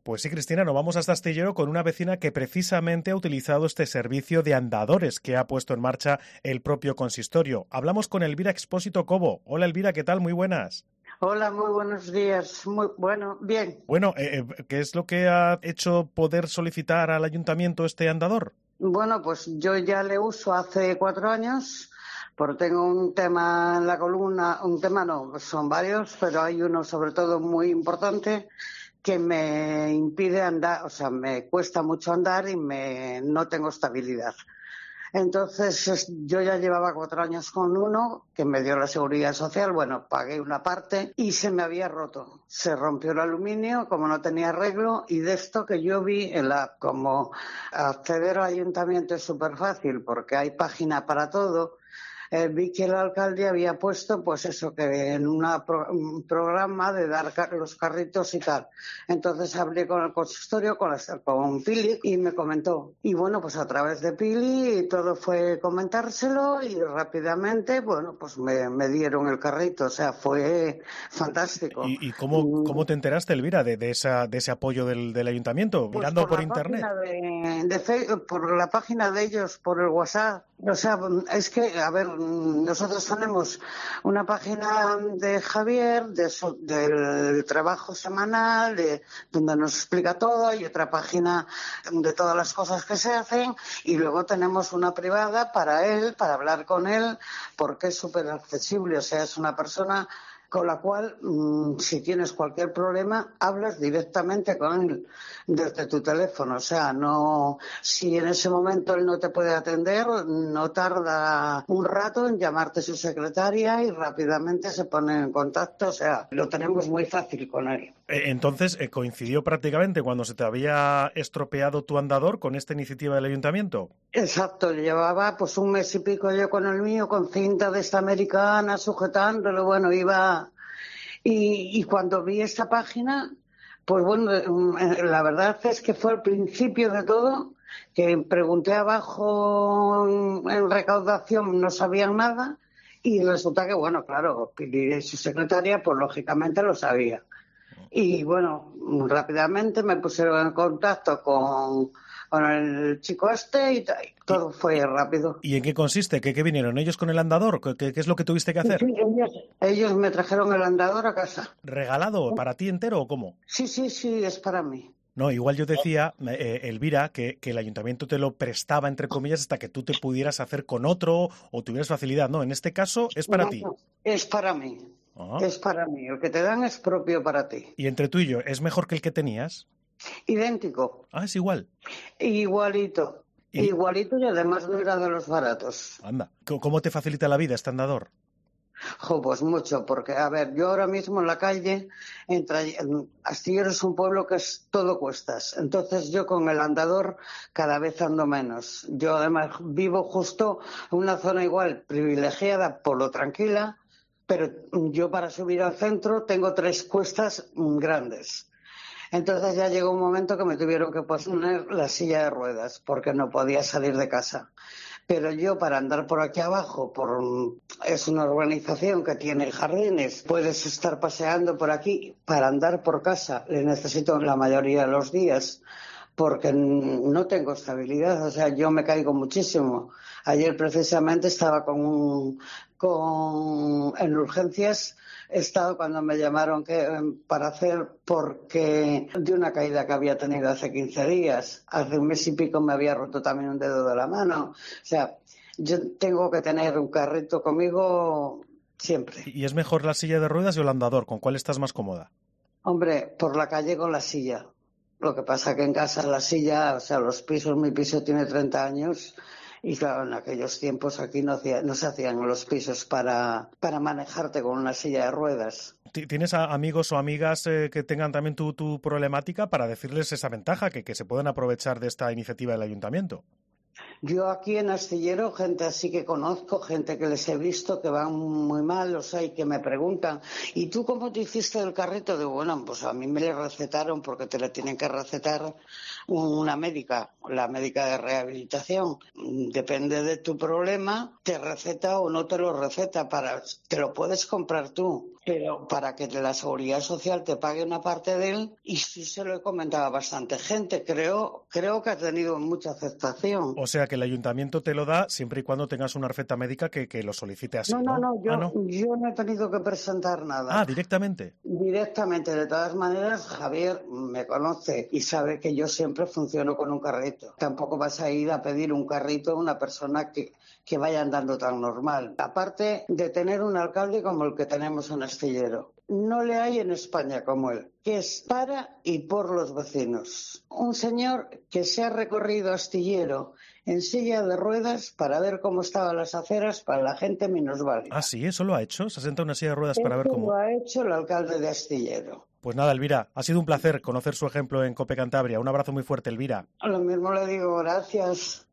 Pues sí, Cristina, nos vamos hasta Astillero con una vecina que precisamente ha utilizado este servicio de andadores que ha puesto en marcha el propio consistorio. Hablamos con Elvira Expósito Cobo. Hola Elvira, ¿qué tal? Muy buenas. Hola, muy buenos días. Muy bueno, bien. Bueno, ¿qué es lo que ha hecho poder solicitar al ayuntamiento este andador? Bueno, pues yo ya le uso hace 4 años, porque tengo un tema en la columna, un tema no, son varios, pero hay uno sobre todo muy importante que me impide andar, o sea, me cuesta mucho andar y no tengo estabilidad. Entonces, yo ya llevaba 4 años con uno que me dio la Seguridad Social. Bueno, pagué una parte y se me había roto. Se rompió el aluminio, como no tenía arreglo, y de esto que yo vi en la app, como acceder al ayuntamiento es súper fácil porque hay página para todo. Vi que el alcalde había puesto, pues eso, que en un programa de dar los carritos y tal. Entonces hablé con el consistorio, con Pili, y me comentó. Y bueno, pues a través de Pili todo fue comentárselo y rápidamente, bueno, pues me dieron el carrito. O sea, fue fantástico. ¿Y cómo te enteraste, Elvira, de ese apoyo del ayuntamiento? Pues ¿Mirando por por la internet? página de Facebook, por la página de ellos, por el WhatsApp. O sea, es que, a ver, nosotros tenemos una página de Javier, del trabajo semanal, donde nos explica todo, y otra página de todas las cosas que se hacen, y luego tenemos una privada para él, para hablar con él, porque es súper accesible. O sea, es una persona con la cual, si tienes cualquier problema, hablas directamente con él desde tu teléfono. O sea, no, si en ese momento él no te puede atender, no tarda un rato en llamarte su secretaria y rápidamente se pone en contacto. O sea, lo tenemos muy fácil con él. Entonces, ¿coincidió prácticamente cuando se te había estropeado tu andador con esta iniciativa del ayuntamiento? Exacto, llevaba pues 1 mes y pico yo con el mío, con cinta de esta americana, sujetándolo, bueno, iba. Y cuando vi esta página, pues bueno, la verdad es que fue el principio de todo, que pregunté abajo en recaudación, no sabían nada, y resulta que, bueno, claro, Pili y su secretaria, pues lógicamente lo sabía. Y bueno, rápidamente me pusieron en contacto con el chico este y todo fue rápido. ¿Y en qué consiste? ¿Qué vinieron ellos con el andador? ¿Qué es lo que tuviste que hacer? Sí, ellos me trajeron el andador a casa. ¿Regalado para ti entero o cómo? Sí, es para mí. No, igual yo decía, Elvira, que el ayuntamiento te lo prestaba, entre comillas, hasta que tú te pudieras hacer con otro o tuvieras facilidad. No, en este caso es para ti. No, es para mí. Ah. Es para mí. El que te dan es propio para ti. ¿Y entre tú y yo, es mejor que el que tenías? Idéntico. Ah, es igual. Igualito. Y, Igualito, y además no era de los baratos. anda, ¿cómo te facilita la vida este andador? Pues mucho, porque, a ver, yo ahora mismo en la calle, Astillero es un pueblo que es todo cuestas. Entonces yo con el andador cada vez ando menos. Yo además vivo justo en una zona igual privilegiada por lo tranquila, pero yo para subir al centro tengo 3 cuestas grandes. Entonces ya llegó un momento que me tuvieron que poner la silla de ruedas porque no podía salir de casa. Pero yo para andar por aquí abajo, es una urbanización que tiene jardines, puedes estar paseando por aquí. Para andar por casa le necesito la mayoría de los días porque no tengo estabilidad. O sea, yo me caigo muchísimo. Ayer precisamente estaba en urgencias. He estado cuando me llamaron para hacer, porque de una caída que había tenido hace 15 días. Hace 1 mes y pico me había roto también un dedo de la mano. O sea, yo tengo que tener un carrito conmigo siempre. ¿Y es mejor la silla de ruedas o el andador? ¿Con cuál estás más cómoda? Hombre, por la calle con la silla. Lo que pasa que en casa la silla, o sea, mi piso tiene 30 años. Y claro, en aquellos tiempos aquí no se hacían los pisos para manejarte con una silla de ruedas. ¿Tienes amigos o amigas que tengan también tu problemática para decirles esa ventaja, que se puedan aprovechar de esta iniciativa del ayuntamiento? Yo aquí en Astillero, gente así que conozco, gente que les he visto que van muy mal, los hay que me preguntan, ¿y tú cómo te hiciste el carrito? Digo, bueno, pues a mí me le recetaron porque te le tienen que recetar una médica, la médica de rehabilitación. Depende de tu problema, te receta o no te lo receta, te lo puedes comprar tú, pero para que la Seguridad Social te pague una parte de él, y sí se lo he comentado a bastante gente, creo que ha tenido mucha aceptación. O sea que el ayuntamiento te lo da siempre y cuando tengas una receta médica que lo solicite así, ¿no? No, ¿No? yo no he tenido que presentar nada. Directamente. Directamente, de todas maneras, Javier me conoce y sabe que yo siempre funciono con un carrito. Tampoco vas a ir a pedir un carrito a una persona que vaya andando tan normal. Aparte de tener un alcalde como el que tenemos en Astillero. No le hay en España como él, que es para y por los vecinos. Un señor que se ha recorrido Astillero en silla de ruedas para ver cómo estaban las aceras para la gente minusválida. Sí, eso lo ha hecho. Se ha sentado en una silla de ruedas para ver Eso cómo. lo ha hecho el alcalde de Astillero. Pues nada, Elvira, ha sido un placer conocer su ejemplo en Cope Cantabria. Un abrazo muy fuerte, Elvira. Lo mismo le digo, gracias.